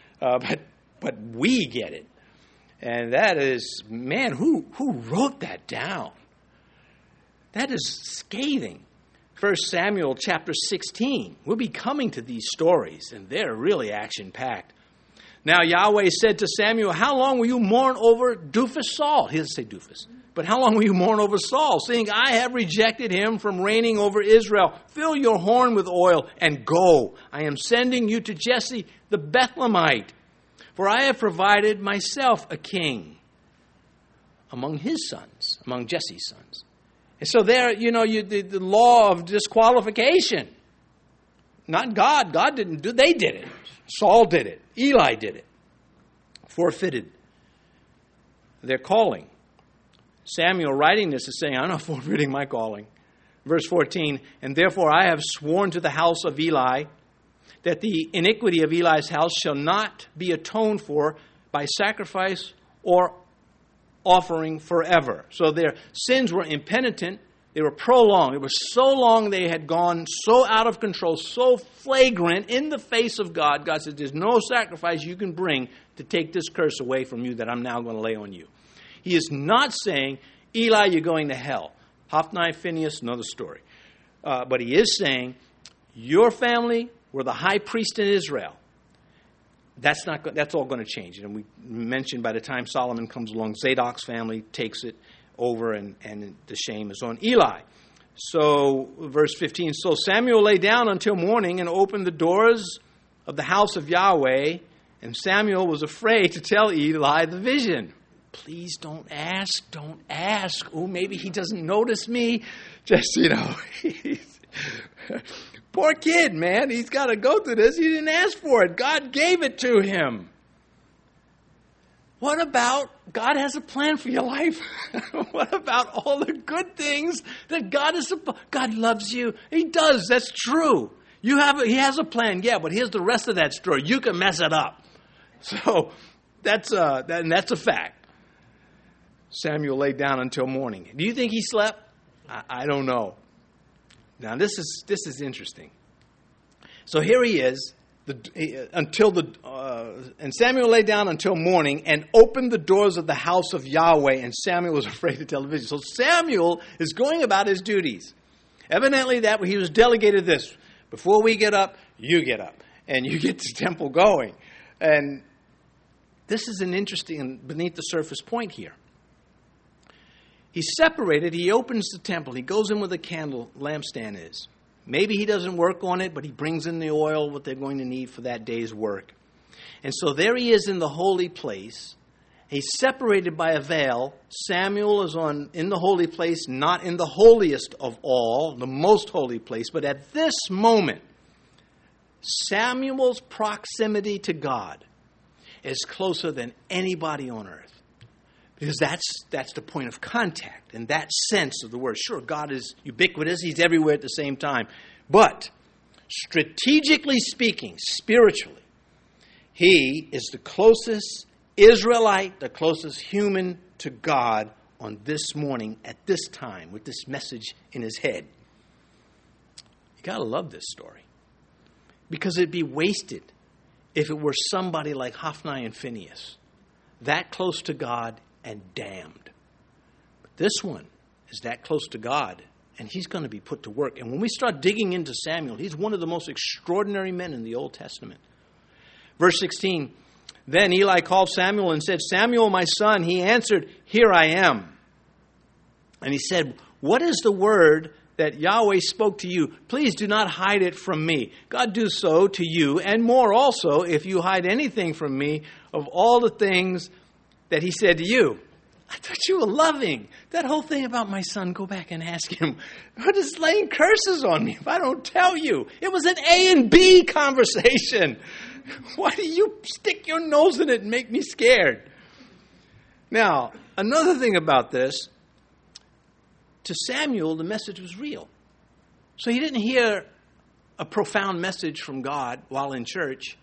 But we get it. And that is, man, who wrote that down? That is scathing. 1 Samuel chapter 16. We'll be coming to these stories, and they're really action-packed. Now Yahweh said to Samuel, how long will you mourn over doofus Saul? He doesn't say doofus. But how long will you mourn over Saul, seeing I have rejected him from reigning over Israel? Fill your horn with oil and go. I am sending you to Jesse the Bethlehemite, for I have provided myself a king among his sons, among Jesse's sons. And so there, the law of disqualification. Not God. God didn't do it. They did it. Saul did it. Eli did it. Forfeited their calling. Samuel writing this is saying, I'm not forfeiting my calling. Verse 14, and therefore I have sworn to the house of Eli that the iniquity of Eli's house shall not be atoned for by sacrifice or offering forever. So their sins were impenitent. They were prolonged. It was so long they had gone so out of control, so flagrant in the face of God. God said, there's no sacrifice you can bring to take this curse away from you that I'm now going to lay on you. He is not saying, Eli, you're going to hell. Hophni, Phinehas, another story. But he is saying, your family were the high priest in Israel. That's all going to change. And we mentioned by the time Solomon comes along, Zadok's family takes it over and the shame is on Eli. So, verse 15, so Samuel lay down until morning and opened the doors of the house of Yahweh, and Samuel was afraid to tell Eli the vision. Please don't ask. Oh, maybe he doesn't notice me. Just, Poor kid, man. He's got to go through this. He didn't ask for it. God gave it to him. What about God has a plan for your life? What about all the good things that God loves you? He does. That's true. He has a plan. Yeah, but here's the rest of that story. You can mess it up. So that's a fact. Samuel lay down until morning. Do you think he slept? I don't know. Now this is interesting. So here he is. And Samuel lay down until morning and opened the doors of the house of Yahweh, and Samuel was afraid to tell the vision. So Samuel is going about his duties. Evidently that he was delegated this. Before we get up, you get up. And you get the temple going. And this is an interesting beneath the surface point here. He's separated. He opens the temple. He goes in where the lampstand is. Maybe he doesn't work on it, but he brings in the oil, what they're going to need for that day's work. And so there he is in the holy place. He's separated by a veil. Samuel is in the holy place, not in the holiest of all, the most holy place. But at this moment, Samuel's proximity to God is closer than anybody on earth. Because that's the point of contact in that sense of the word. Sure, God is ubiquitous. He's everywhere at the same time. But strategically speaking, spiritually, he is the closest Israelite, the closest human to God on this morning at this time with this message in his head. You got to love this story. Because it'd be wasted if it were somebody like Hophni and Phinehas, that close to God and damned. But this one is that close to God, and he's going to be put to work. And when we start digging into Samuel, he's one of the most extraordinary men in the Old Testament. Verse 16, then Eli called Samuel and said, Samuel, my son. He answered, here I am. And he said, what is the word that Yahweh spoke to you? Please do not hide it from me. God do so to you, and more also, if you hide anything from me of all the things that he said to you. I thought you were loving. That whole thing about my son, go back and ask him, what is laying curses on me if I don't tell you? It was an A and B conversation. Why do you stick your nose in it and make me scared? Now, another thing about this, to Samuel, the message was real. So he didn't hear a profound message from God while in church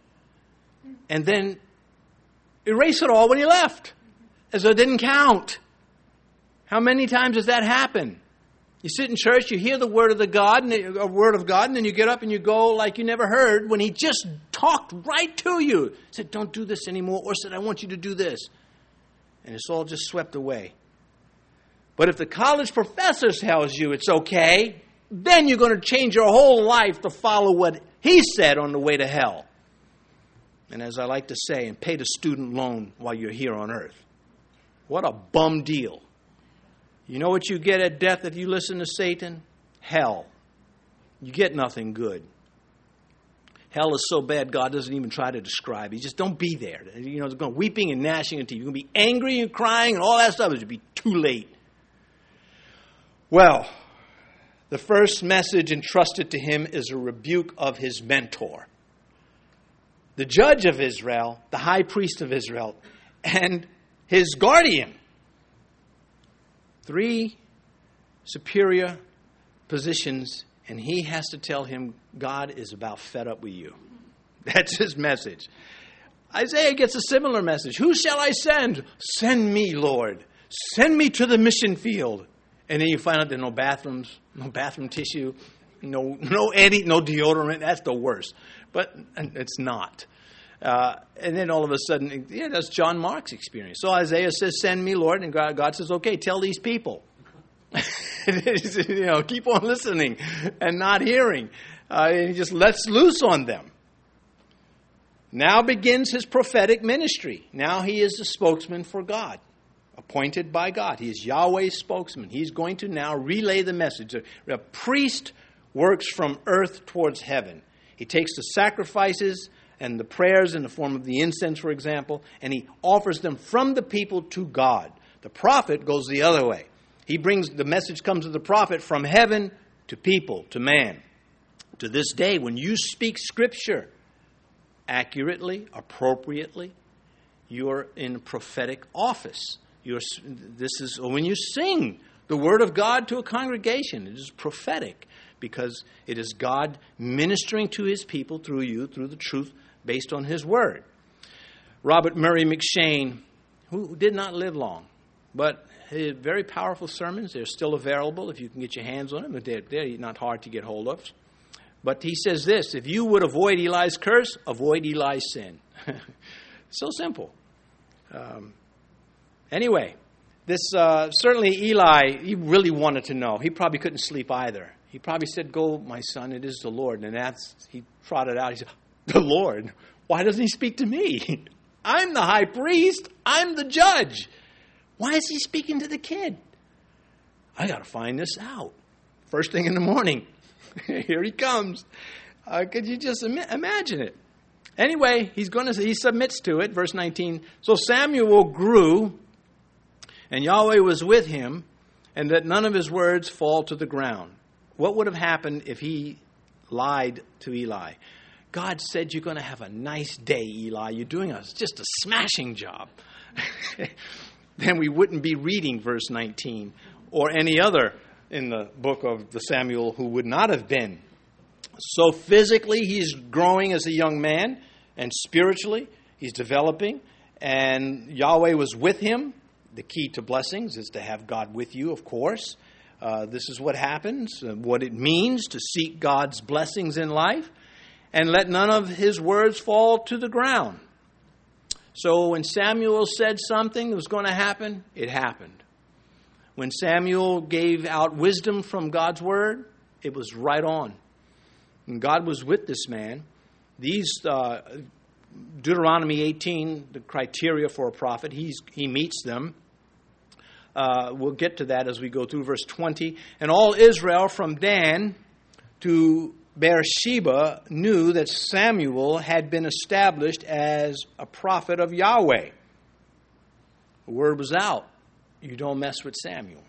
and then erase it all when he left, as though it didn't count. How many times does that happen? You sit in church, you hear the word of God, and then you get up and you go like you never heard when he just talked right to you. Said, don't do this anymore, or said, I want you to do this. And it's all just swept away. But if the college professor tells you it's okay, then you're going to change your whole life to follow what he said on the way to hell. And as I like to say, and pay the student loan while you're here on earth. What a bum deal. You know what you get at death if you listen to Satan? Hell. You get nothing good. Hell is so bad, God doesn't even try to describe it. You just don't be there. You know, it's going to weeping and gnashing of teeth. You're going to be angry and crying and all that stuff. It'll be too late. Well, the first message entrusted to him is a rebuke of his mentor, the judge of Israel, the high priest of Israel, and his guardian. 3 superior positions, and he has to tell him God is about fed up with you. That's his message. Isaiah gets a similar message. Who shall I send? Send me, Lord. Send me to the mission field. And then you find out there are no bathrooms, no bathroom tissue, no deodorant. That's the worst. But it's not. And then all of a sudden, that's John Mark's experience. So Isaiah says, send me, Lord. And God says, okay, tell these people. Keep on listening and not hearing. And he just lets loose on them. Now begins his prophetic ministry. Now he is the spokesman for God, appointed by God. He is Yahweh's spokesman. He's going to now relay the message. A priest works from earth towards heaven. He takes the sacrifices and the prayers in the form of the incense, for example, and he offers them from the people to God. The prophet goes the other way. The message comes to the prophet from heaven to people, to man. To this day, when you speak Scripture accurately, appropriately, you're in prophetic office. This is when you sing the Word of God to a congregation. It is prophetic because it is God ministering to His people through you, through the truth based on His Word. Robert Murray McCheyne, who did not live long, but his very powerful sermons, they're still available if you can get your hands on them, but they're not hard to get hold of. But he says this: if you would avoid Eli's curse, avoid Eli's sin. So simple. Anyway, this certainly Eli, he really wanted to know. He probably couldn't sleep either. He probably said, "Go, my son, it is the Lord." And he trotted out. He said, "The Lord? Why doesn't He speak to me? I'm the high priest. I'm the judge. Why is He speaking to the kid? I got to find this out." First thing in the morning, here he comes. Could you just imagine it? Anyway, he submits to it. Verse 19. So Samuel grew, and Yahweh was with him, and that none of his words fall to the ground. What would have happened if he lied to Eli? God said, "You're going to have a nice day, Eli. You're doing just a smashing job." Then we wouldn't be reading verse 19 or any other in the book of the Samuel who would not have been. So physically, he's growing as a young man, and spiritually, he's developing, and Yahweh was with him. The key to blessings is to have God with you, of course. This is what happens, what it means to seek God's blessings in life, and let none of his words fall to the ground. So when Samuel said something that was going to happen, it happened. When Samuel gave out wisdom from God's word, it was right on. And God was with this man. These Deuteronomy 18, the criteria for a prophet, he meets them. We'll get to that as we go through verse 20. And all Israel from Dan to Beersheba knew that Samuel had been established as a prophet of Yahweh. The word was out. You don't mess with Samuel.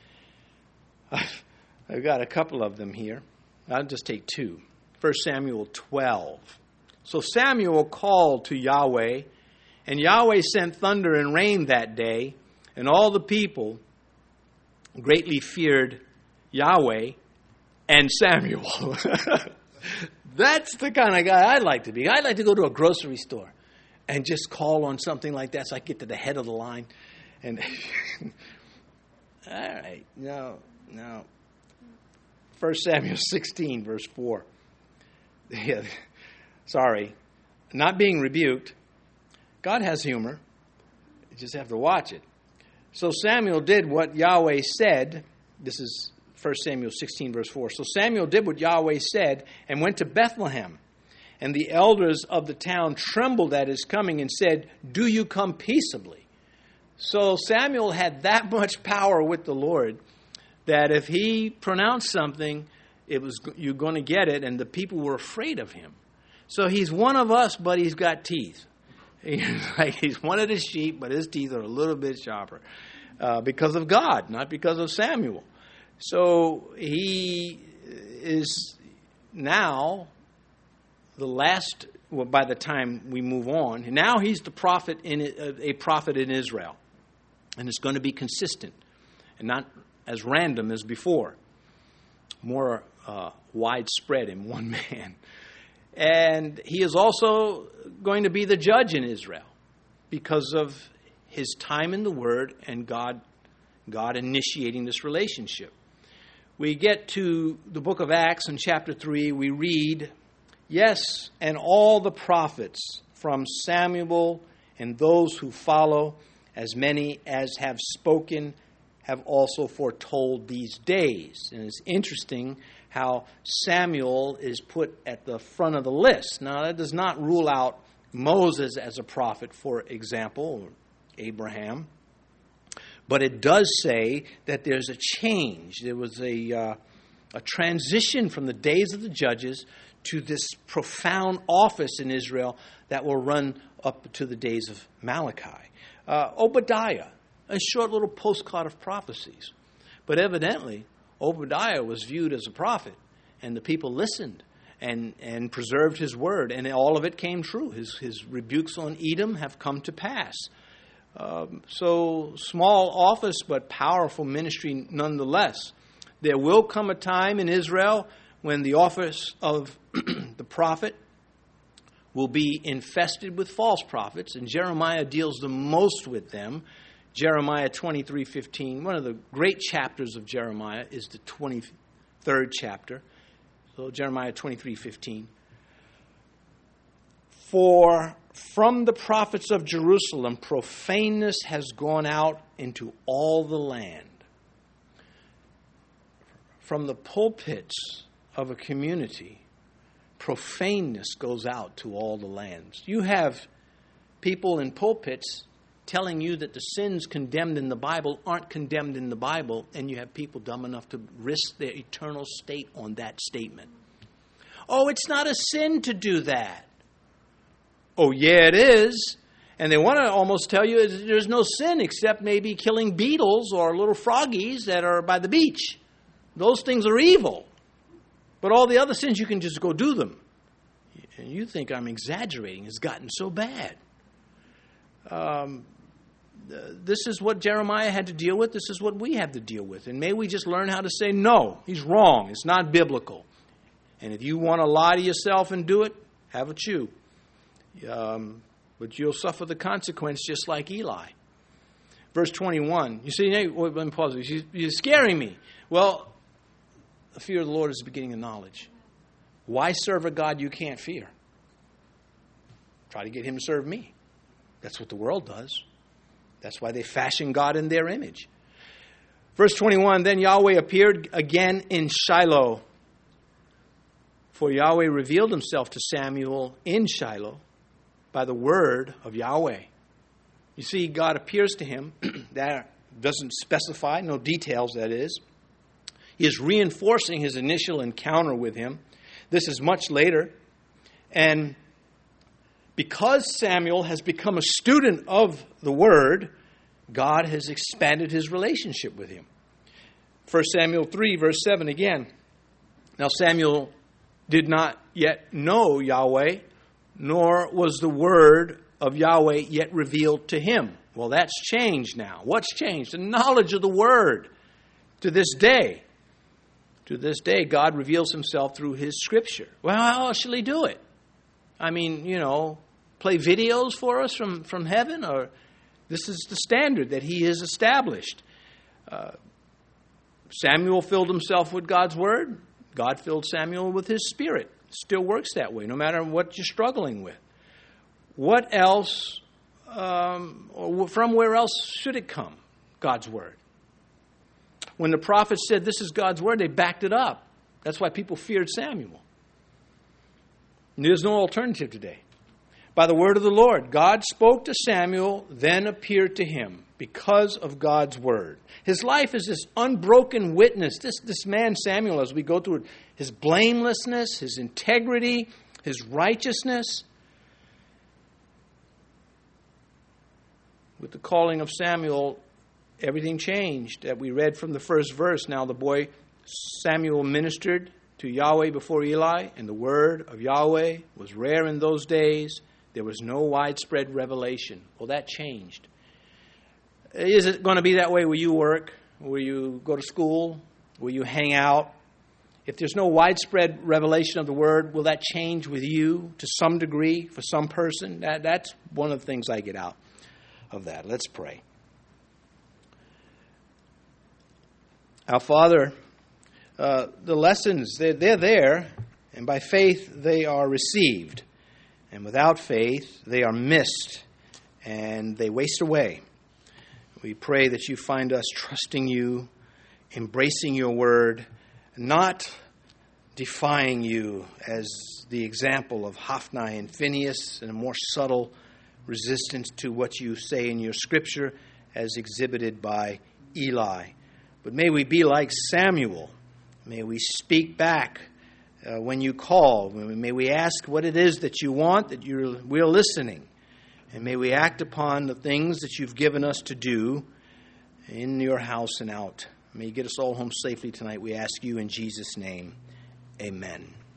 I've got a couple of them here. I'll just take two. 1 Samuel 12. So Samuel called to Yahweh, and Yahweh sent thunder and rain that day, and all the people greatly feared Yahweh and Samuel. That's the kind of guy I'd like to be. I'd like to go to a grocery store and just call on something like that so I get to the head of the line. And all right, no. 1 Samuel 16, verse 4. Yeah, sorry. Not being rebuked. God has humor. You just have to watch it. So Samuel did what Yahweh said. This is 1 Samuel 16, verse 4. So Samuel did what Yahweh said and went to Bethlehem. And the elders of the town trembled at his coming and said, "Do you come peaceably?" So Samuel had that much power with the Lord that if he pronounced something, you're going to get it, and the people were afraid of him. So he's one of us, but he's got teeth. He's one of the sheep, but his teeth are a little bit sharper because of God, not because of Samuel. So he is now the last. Well, by the time we move on, now he's the prophet a prophet in Israel, and it's going to be consistent and not as random as before. More widespread in one man. And he is also going to be the judge in Israel because of his time in the Word and God initiating this relationship. We get to the book of Acts in chapter 3. We read, "Yes, and all the prophets from Samuel and those who follow, as many as have spoken, have also foretold these days." And it's interesting how Samuel is put at the front of the list. Now, that does not rule out Moses as a prophet, for example, or Abraham. But it does say that there's a change. There was a transition from the days of the judges to this profound office in Israel that will run up to the days of Malachi. Obadiah, a short little postcard of prophecies. But evidently, Obadiah was viewed as a prophet, and the people listened and preserved his word, and all of it came true. His rebukes on Edom have come to pass. So small office, but powerful ministry nonetheless. There will come a time in Israel when the office of the prophet will be infested with false prophets, and Jeremiah deals the most with them. Jeremiah 23:15, one of the great chapters of Jeremiah is the 23rd chapter. So Jeremiah 23:15. For from the prophets of Jerusalem, profaneness has gone out into all the land. From the pulpits of a community, profaneness goes out to all the lands. You have people in pulpits telling you that the sins condemned in the Bible aren't condemned in the Bible, and you have people dumb enough to risk their eternal state on that statement. Oh, it's not a sin to do that. Oh, yeah, it is. And they want to almost tell you there's no sin except maybe killing beetles or little froggies that are by the beach. Those things are evil. But all the other sins, you can just go do them. And you think I'm exaggerating. It's gotten so bad. This is what Jeremiah had to deal with. This is what we have to deal with. And may we just learn how to say, no, he's wrong. It's not biblical. And if you want to lie to yourself and do it, have a chew. But you'll suffer the consequence just like Eli. Verse 21. You see, hey, let me pause. You're scaring me. Well, the fear of the Lord is the beginning of knowledge. Why serve a God you can't fear? Try to get him to serve me. That's what the world does. That's why they fashion God in their image. Verse 21, then Yahweh appeared again in Shiloh. For Yahweh revealed himself to Samuel in Shiloh by the word of Yahweh. You see, God appears to him. That doesn't specify, no details, that is. He is reinforcing his initial encounter with him. This is much later. And because Samuel has become a student of the Word, God has expanded his relationship with him. 1 Samuel 3, verse 7 again. Now Samuel did not yet know Yahweh, nor was the Word of Yahweh yet revealed to him. Well, that's changed now. What's changed? The knowledge of the Word. To this day, God reveals himself through his Scripture. Well, how else shall he do it? I mean, play videos for us from heaven? Or this is the standard that he has established. Samuel filled himself with God's Word. God filled Samuel with his Spirit. It still works that way, no matter what you're struggling with. What else, from where else should it come? God's Word. When the prophet said this is God's Word, they backed it up. That's why people feared Samuel. And there's no alternative today. By the word of the Lord, God spoke to Samuel, then appeared to him because of God's word. His life is this unbroken witness. This man Samuel, as we go through it, his blamelessness, his integrity, his righteousness. With the calling of Samuel, everything changed. That we read from the first verse. Now the boy Samuel ministered to Yahweh before Eli, and the word of Yahweh was rare in those days. There was no widespread revelation. Well, that changed. Is it going to be that way where you work, where you go to school, where you hang out? If there's no widespread revelation of the word, will that change with you to some degree for some person? That's one of the things I get out of that. Let's pray. Our Father, the lessons, they're there, and by faith they are received. And without faith, they are missed, and they waste away. We pray that you find us trusting you, embracing your word, not defying you as the example of Hophni and Phinehas, and a more subtle resistance to what you say in your scripture as exhibited by Eli. But may we be like Samuel. May we speak back when you call. May we ask what it is that you want, that we're listening. And may we act upon the things that you've given us to do in your house and out. May you get us all home safely tonight. We ask you in Jesus' name. Amen.